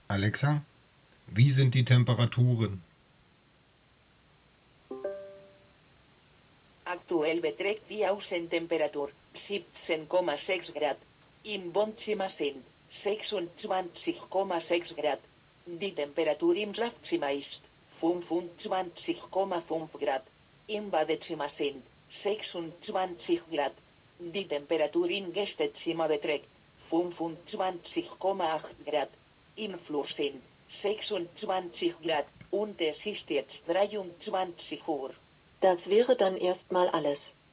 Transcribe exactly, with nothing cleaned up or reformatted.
Alexa, wie sind die Temperaturen? Aktuell beträgt die Außentemperatur siebzehn Komma sechs Grad. Im Wohnzimmer sind sechsundzwanzig Komma sechs Grad. Die Temperatur im Schlafzimmer ist fünfundzwanzig Komma fünf Grad. Im Badezimmer sind sechsundzwanzig Grad. Die Temperatur im Gästezimmer beträgt fünfundzwanzig Komma acht Grad. Im Flur sind sechsundzwanzig Grad und es ist jetzt dreiundzwanzig Uhr. Das wäre dann erstmal alles.